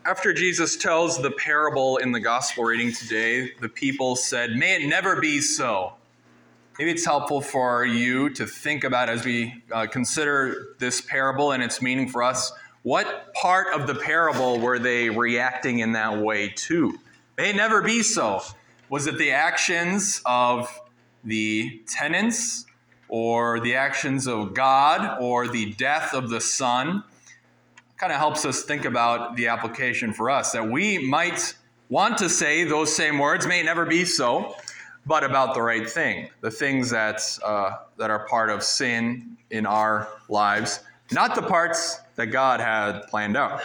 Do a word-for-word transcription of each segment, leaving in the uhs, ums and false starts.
after Jesus tells the parable in the gospel reading today, the people said, "May it never be so." Maybe it's helpful for you to think about as we uh, consider this parable and its meaning for us. What part of the parable were they reacting in that way to? May it never be so. Was it the actions of the tenants, or the actions of God, or the death of the Son? Kind of helps us think about the application for us, that we might want to say those same words, may it never be so, but about the right thing, the things that uh, that are part of sin in our lives, not the parts that God had planned out.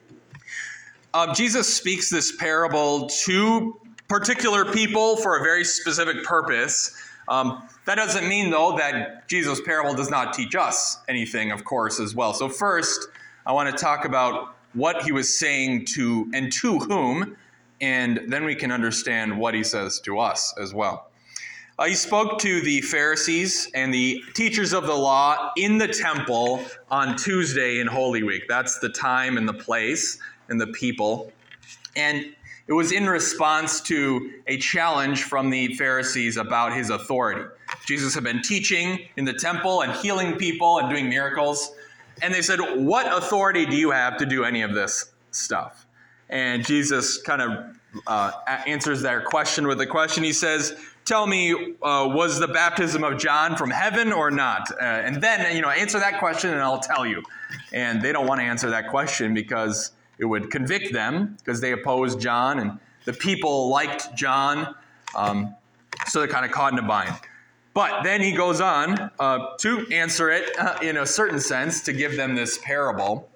Uh, Jesus speaks this parable to particular people for a very specific purpose. Um, that doesn't mean, though, that Jesus' parable does not teach us anything, of course, as well. So first, I want to talk about what he was saying to and to whom, and then we can understand what he says to us as well. Uh, he spoke to the Pharisees and the teachers of the law in the temple on Tuesday in Holy Week. That's the time and the place and the people. And it was in response to a challenge from the Pharisees about his authority. Jesus had been teaching in the temple and healing people and doing miracles. And they said, "What authority do you have to do any of this stuff?" And Jesus kind of uh, answers their question with a question. He says, "Tell me, uh, was the baptism of John from heaven or not?" Uh, and then, you know, answer that question and I'll tell you. And they don't want to answer that question because it would convict them, because they opposed John and the people liked John. Um, so they're kind of caught in a bind. But then he goes on uh, to answer it uh, in a certain sense, to give them this parable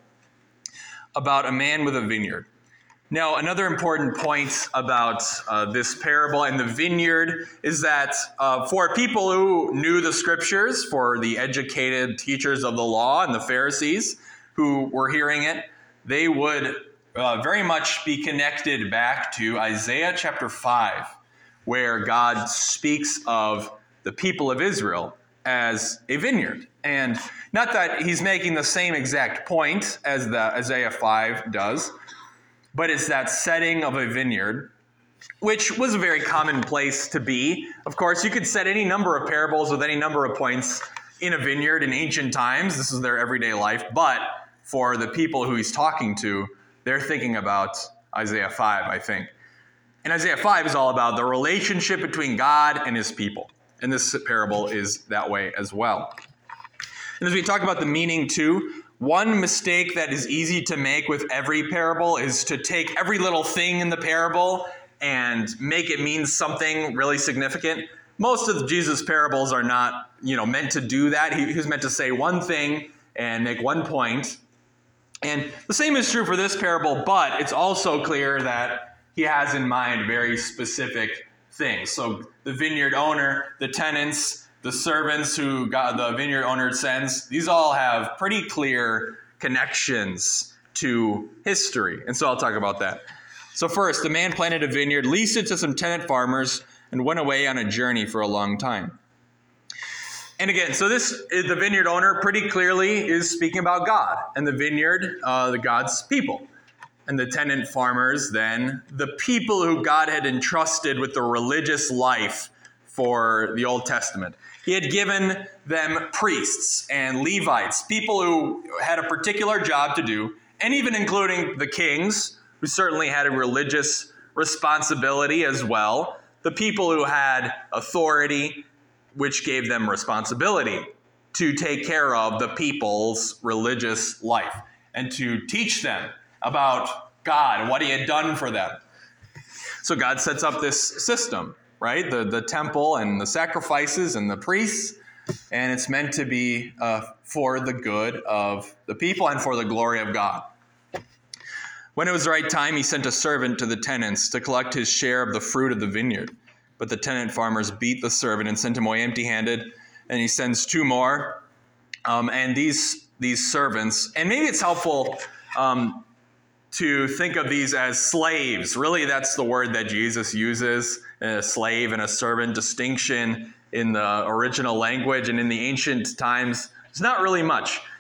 about a man with a vineyard. Now, another important point about uh, this parable and the vineyard is that uh, for people who knew the scriptures, for the educated teachers of the law and the Pharisees who were hearing it, they would uh, very much be connected back to Isaiah chapter five, where God speaks of the people of Israel as a vineyard. And not that he's making the same exact point as the Isaiah five does, but it's that setting of a vineyard, which was a very common place to be. Of course, you could set any number of parables with any number of points in a vineyard in ancient times. This is their everyday life. But for the people who he's talking to, they're thinking about Isaiah five, I think. And Isaiah five is all about the relationship between God and his people. And this parable is that way as well. And as we talk about the meaning too, one mistake that is easy to make with every parable is to take every little thing in the parable and make it mean something really significant. Most of Jesus' parables are not, you know, meant to do that. He, he's meant to say one thing and make one point. And the same is true for this parable, but it's also clear that he has in mind very specific things. So the vineyard owner, the tenants, the servants who God, the vineyard owner sends, these all have pretty clear connections to history. And so I'll talk about that. So first, the man planted a vineyard, leased it to some tenant farmers, and went away on a journey for a long time. And again, so this, the vineyard owner pretty clearly is speaking about God and the vineyard, uh, the God's people. And the tenant farmers, then, the people who God had entrusted with the religious life for the Old Testament. He had given them priests and Levites, people who had a particular job to do, and even including the kings, who certainly had a religious responsibility as well. The people who had authority, which gave them responsibility to take care of the people's religious life and to teach them about God and what he had done for them. So God sets up this system, right? The, the temple and the sacrifices and the priests, and it's meant to be uh, for the good of the people and for the glory of God. When it was the right time, he sent a servant to the tenants to collect his share of the fruit of the vineyard. But the tenant farmers beat the servant and sent him away empty-handed, and he sends two more. Um, and these these servants, and maybe it's helpful um, to think of these as slaves. Really, that's the word that Jesus uses, a slave and a servant distinction in the original language. And in the ancient times, it's not really much.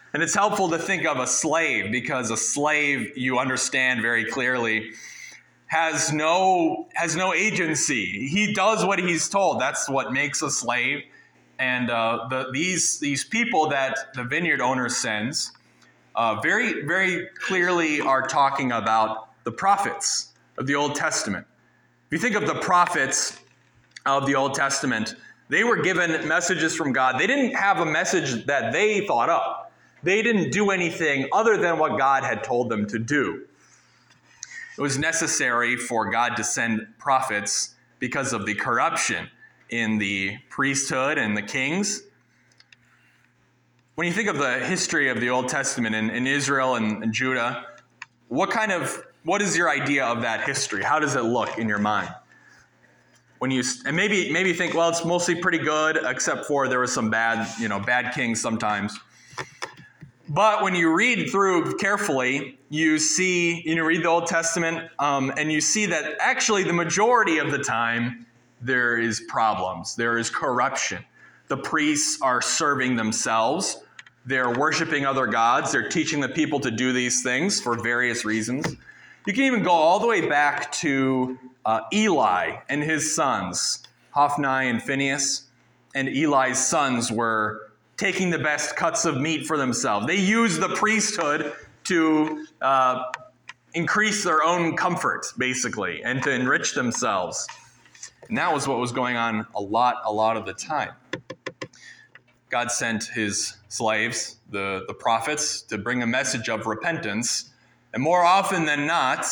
And it's helpful to think of a slave, because a slave, you understand very clearly, has no has no agency. He does what he's told. That's what makes a slave. And uh, the, these these people that the vineyard owner sends uh, very very clearly are talking about the prophets of the Old Testament. If you think of the prophets of the Old Testament, they were given messages from God. They didn't have a message that they thought up. They didn't do anything other than what God had told them to do. It was necessary for God to send prophets because of the corruption in the priesthood and the kings. When you think of the history of the Old Testament in, in Israel and, and Judah, what kind of, what is your idea of that history? How does it look in your mind? When you, and maybe maybe think, well, it's mostly pretty good, except for there was some bad, you know, bad kings sometimes. But when you read through carefully, you see, you know, read the Old Testament, um, and you see that actually the majority of the time there is problems. There is corruption. The priests are serving themselves. They're worshiping other gods. They're teaching the people to do these things for various reasons. You can even go all the way back to uh, Eli and his sons, Hophni and Phinehas. And Eli's sons were taking the best cuts of meat for themselves. They used the priesthood to uh, increase their own comfort, basically, and to enrich themselves. And that was what was going on a lot, a lot of the time. God sent his slaves, the, the prophets, to bring a message of repentance. And more often than not,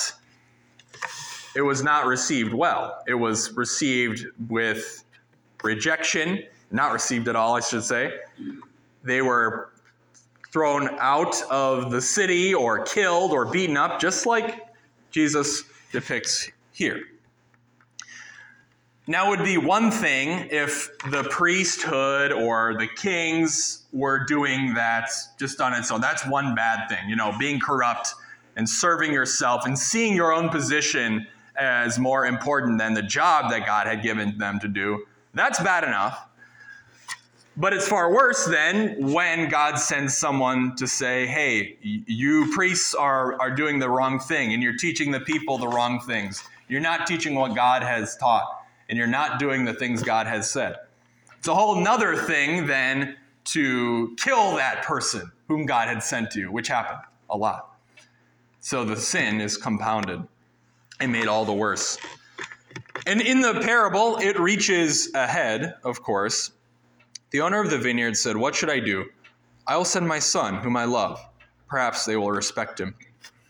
it was not received well. It was received with rejection, not received at all, I should say. They were thrown out of the city or killed or beaten up, just like Jesus depicts here. Now, it would be one thing if the priesthood or the kings were doing that just on its own. That's one bad thing, you know, being corrupt and serving yourself and seeing your own position as more important than the job that God had given them to do. That's bad enough. But it's far worse then when God sends someone to say, hey, you priests are, are doing the wrong thing, and you're teaching the people the wrong things. You're not teaching what God has taught, and you're not doing the things God has said. It's a whole nother thing then to kill that person whom God had sent to, which happened a lot. So the sin is compounded and made all the worse. And in the parable, it reaches ahead, of course. The owner of the vineyard said, what should I do? I will send my son, whom I love. Perhaps they will respect him.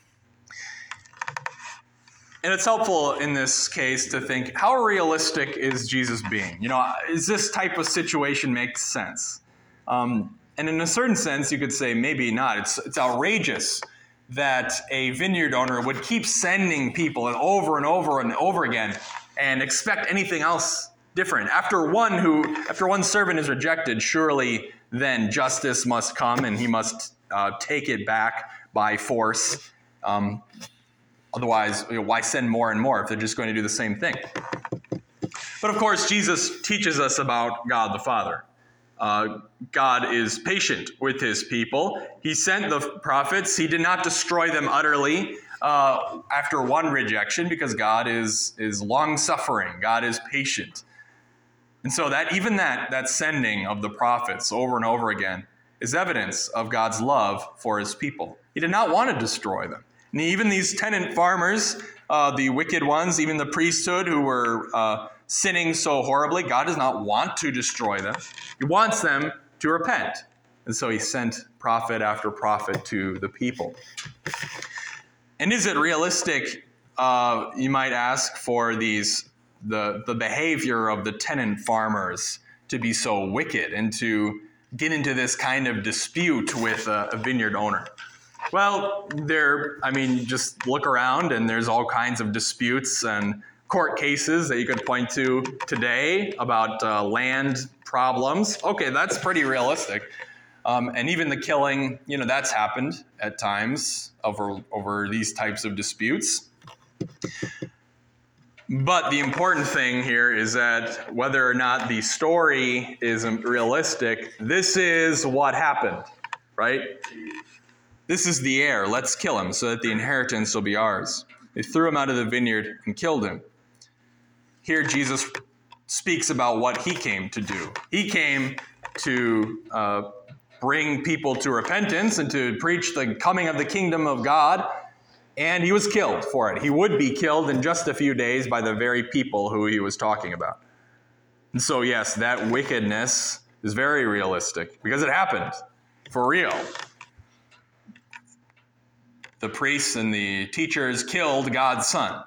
And it's helpful in this case to think, how realistic is Jesus being? You know, is this type of situation make sense? Um, and in a certain sense, you could say maybe not. It's, it's outrageous that a vineyard owner would keep sending people over and over and over again and expect anything else different. After one who, after one servant is rejected, surely then justice must come and he must uh, take it back by force. Um, otherwise, you know, why send more and more if they're just going to do the same thing? But of course, Jesus teaches us about God the Father. Uh, God is patient with his people. He sent the prophets. He did not destroy them utterly uh, after one rejection, because God is, is long-suffering. God is patient. And so that even that, that sending of the prophets over and over again is evidence of God's love for his people. He did not want to destroy them. And even these tenant farmers, uh, the wicked ones, even the priesthood who were uh, sinning so horribly, God does not want to destroy them. He wants them to repent. And so he sent prophet after prophet to the people. And is it realistic, uh, you might ask, for these the the behavior of the tenant farmers to be so wicked and to get into this kind of dispute with a, a vineyard owner? Well, there, I mean, just look around and there's all kinds of disputes and court cases that you could point to today about uh, land problems. Okay, that's pretty realistic. Um, and even the killing, you know, that's happened at times over over these types of disputes. But the important thing here is that whether or not the story is realistic, this is what happened. right? This is the heir. Let's kill him so that the inheritance will be ours. They threw him out of the vineyard and killed him. Here Jesus speaks about what he came to do. He came to uh, bring people to repentance and to preach the coming of the kingdom of God, and he was killed for it. He would be killed in just a few days by the very people who he was talking about. And so, yes, that wickedness is very realistic because it happened for real. The priests and the teachers killed God's son.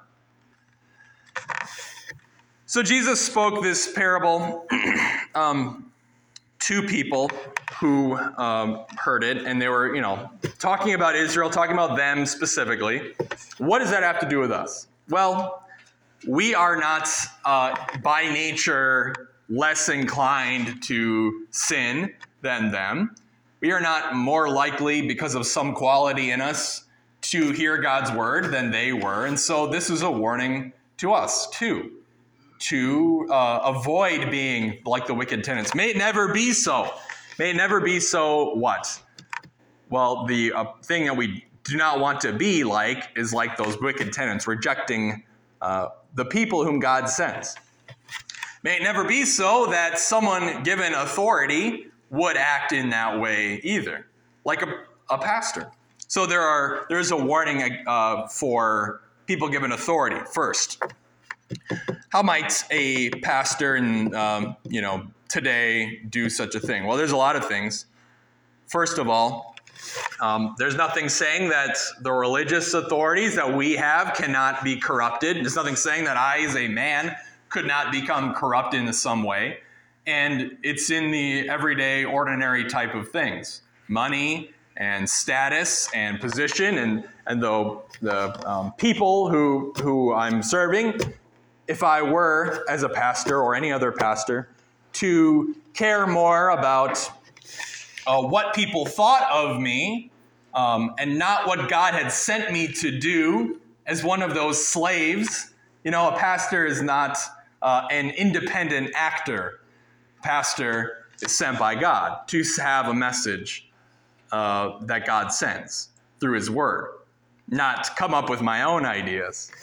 So Jesus spoke this parable um, to people who um, heard it, and they were, you know, talking about Israel, talking about them specifically. What does that have to do with us? Well, we are not uh, by nature less inclined to sin than them. We are not more likely, because of some quality in us, to hear God's word than they were. And so this is a warning to us, too, to uh, avoid being like the wicked tenants. May it never be so. May it never be so what? Well, the uh, thing that we do not want to be like is like those wicked tenants, rejecting uh, the people whom God sends. May it never be so that someone given authority would act in that way either, like a, a pastor. So there are there is a warning uh, for people given authority. First, how might a pastor in um, you know today do such a thing? Well, there's a lot of things. First of all, um, there's nothing saying that the religious authorities that we have cannot be corrupted. There's nothing saying that I, as a man, could not become corrupt in some way. And it's in the everyday, ordinary type of things. Money and status and position and, and the, the um, people who, who I'm serving. If I were, as a pastor or any other pastor, to care more about uh, what people thought of me um, and not what God had sent me to do as one of those slaves, you know, a pastor is not uh, an independent actor. Pastor is sent by God to have a message uh, that God sends through his word, not come up with my own ideas.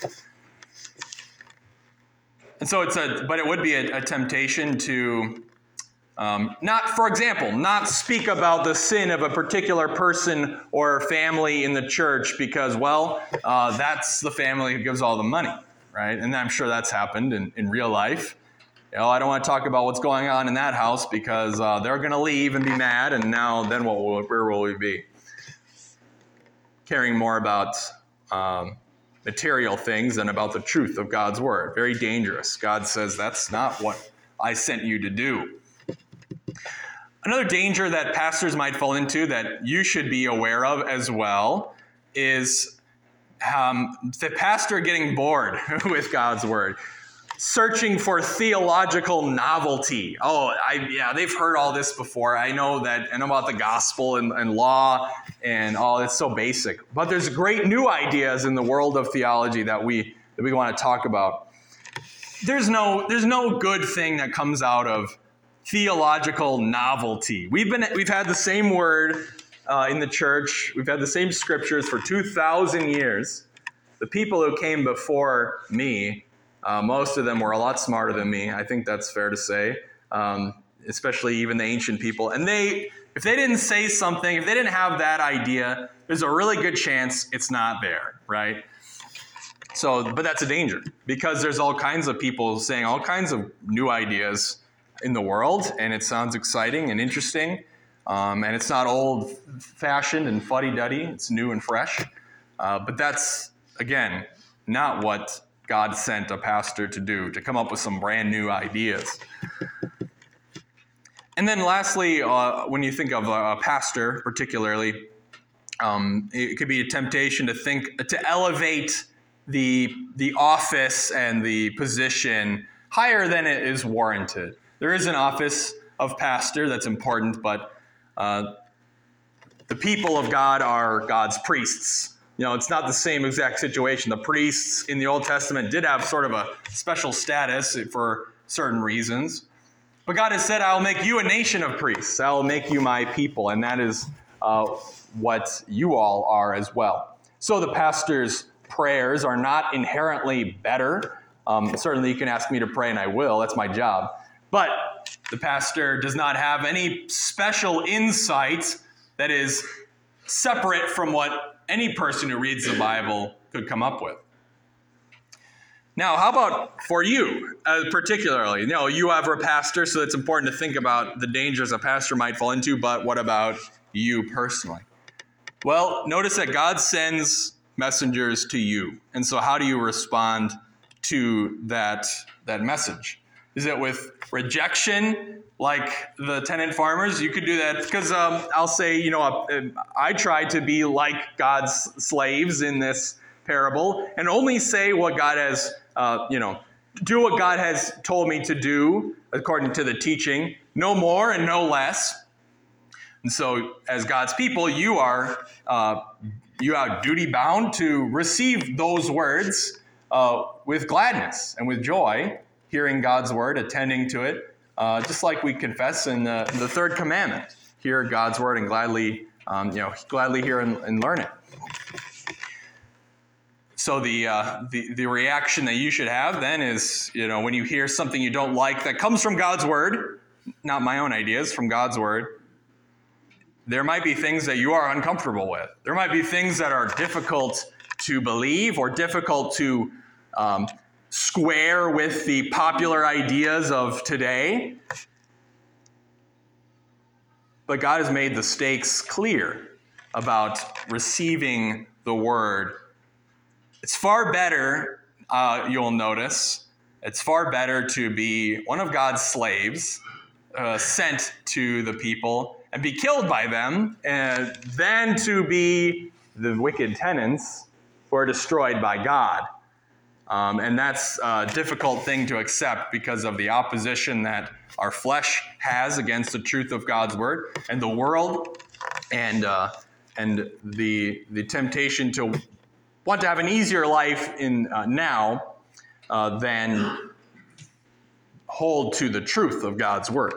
And so it's a, but it would be a, a temptation to um, not, for example, not speak about the sin of a particular person or family in the church because, well, uh, that's the family who gives all the money, right? And I'm sure that's happened in, in real life. You know, I don't want to talk about what's going on in that house because uh, they're going to leave and be mad, and now then what will, where will we be? Caring more about um, material things than about the truth of God's word. Very dangerous. God says that's not what I sent you to do. Another danger that pastors might fall into that you should be aware of as well is um, the pastor getting bored with God's word. Searching for theological novelty. Oh, I, yeah, they've heard all this before. I know that, and about the gospel and, and law and all. It's so basic. But there's great new ideas in the world of theology that we that we want to talk about. There's no there's no good thing that comes out of theological novelty. We've been we've had the same word uh, in the church. We've had the same scriptures for two thousand years. The people who came before me. Uh, most of them were a lot smarter than me. I think that's fair to say, um, especially even the ancient people. And they, if they didn't say something, if they didn't have that idea, there's a really good chance it's not there, right? So, but that's a danger because there's all kinds of people saying all kinds of new ideas in the world, and it sounds exciting and interesting, um, and it's not old-fashioned and fuddy-duddy. It's new and fresh. Uh, but that's, again, not what God sent a pastor to do, to come up with some brand new ideas. And then lastly, uh, when you think of a, a pastor particularly, um, it could be a temptation to think, to elevate the, the office and the position higher than it is warranted. There is an office of pastor that's important, but uh, the people of God are God's priests. You know, it's not the same exact situation. The priests in the Old Testament did have sort of a special status for certain reasons. But God has said, I will make you a nation of priests. I will make you my people. And that is uh, what you all are as well. So the pastor's prayers are not inherently better. Um, certainly you can ask me to pray and I will. That's my job. But the pastor does not have any special insight that is separate from what any person who reads the Bible could come up with. Now, how about for you, uh, particularly? You know, you have a pastor, so it's important to think about the dangers a pastor might fall into, but what about you personally? Well, notice that God sends messengers to you. And so how do you respond to that, that message? Is it with rejection, like the tenant farmers? You could do that because um, I'll say, you know, uh, I try to be like God's slaves in this parable and only say what God has, uh, you know, do what God has told me to do according to the teaching, no more and no less. And so as God's people, you are uh, you are duty bound to receive those words uh, with gladness and with joy, hearing God's word, attending to it, uh, just like we confess in the, the third commandment. Hear God's word and gladly, um, you know, gladly hear and, and learn it. So the, uh, the the reaction that you should have then is, you know, when you hear something you don't like that comes from God's word, not my own ideas, from God's word, there might be things that you are uncomfortable with. There might be things that are difficult to believe or difficult to um, square with the popular ideas of today. But God has made the stakes clear about receiving the word. It's far better, uh, you'll notice, it's far better to be one of God's slaves uh, sent to the people and be killed by them uh, than to be the wicked tenants who are destroyed by God. Um, and that's a difficult thing to accept because of the opposition that our flesh has against the truth of God's word, and the world, and uh, and the the temptation to want to have an easier life in uh, now uh, than hold to the truth of God's word.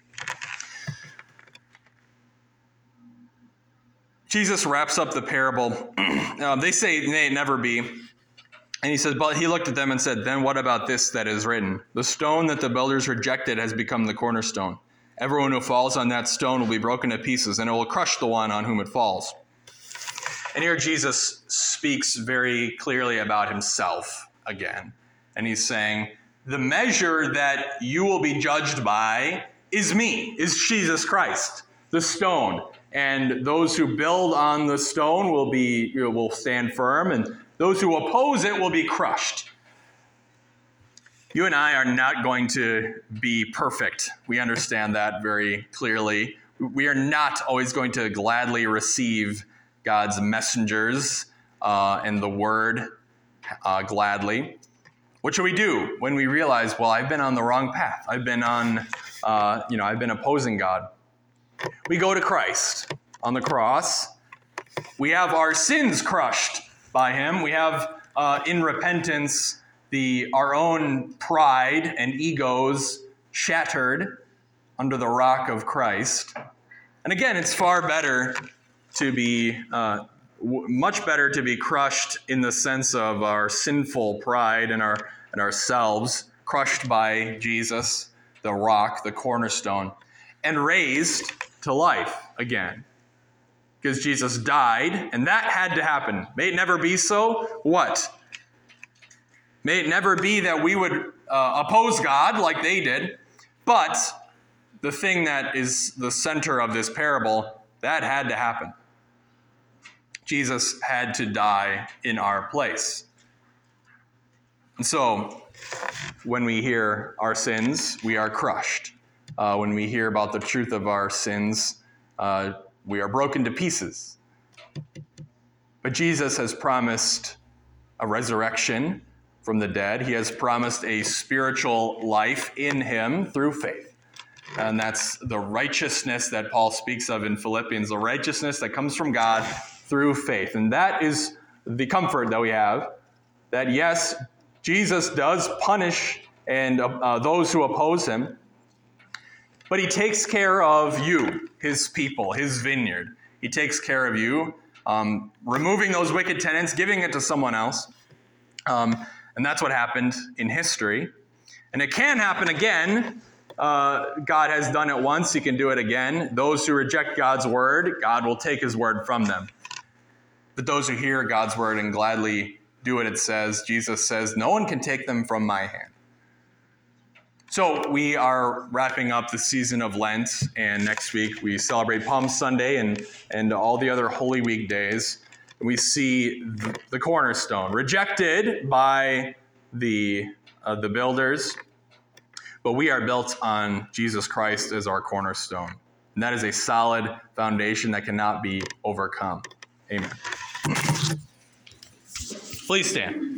Jesus wraps up the parable. uh, they say, may it never be. And he says, but he looked at them and said, then what about this that is written? The stone that the builders rejected has become the cornerstone. Everyone who falls on that stone will be broken to pieces, and it will crush the one on whom it falls. And here Jesus speaks very clearly about himself again. And he's saying, the measure that you will be judged by is me, is Jesus Christ, the stone. And those who build on the stone will be, you know, will stand firm, and those who oppose it will be crushed. You and I are not going to be perfect. We understand that very clearly. We are not always going to gladly receive God's messengers uh, and the word uh, gladly. What should we do when we realize, well, I've been on the wrong path. I've been on, uh, you know, I've been opposing God. We go to Christ on the cross. We have our sins crushed by him. We have uh, in repentance the our own pride and egos shattered under the rock of Christ. And again, it's far better to be, uh, w- much better to be crushed in the sense of our sinful pride and our and ourselves, crushed by Jesus, the rock, the cornerstone, and raised to life again. Because Jesus died, and that had to happen. May it never be so. What? May it never be that we would uh, oppose God like they did. But the thing that is the center of this parable, that had to happen. Jesus had to die in our place. And so, when we hear our sins, we are crushed. Uh, when we hear about the truth of our sins, uh, we are broken to pieces. But Jesus has promised a resurrection from the dead. He has promised a spiritual life in him through faith. And that's the righteousness that Paul speaks of in Philippians, the righteousness that comes from God through faith. And that is the comfort that we have, that yes, Jesus does punish and uh, those who oppose him, but he takes care of you, his people, his vineyard. He takes care of you, um, removing those wicked tenants, giving it to someone else. Um, and that's what happened in history. And it can happen again. Uh, God has done it once. He can do it again. Those who reject God's word, God will take his word from them. But those who hear God's word and gladly do what it says, Jesus says, no one can take them from my hand. So we are wrapping up the season of Lent, and next week we celebrate Palm Sunday and, and all the other Holy Week days. And we see the, the cornerstone, rejected by the, uh, the builders, but we are built on Jesus Christ as our cornerstone. And that is a solid foundation that cannot be overcome. Amen. Please stand.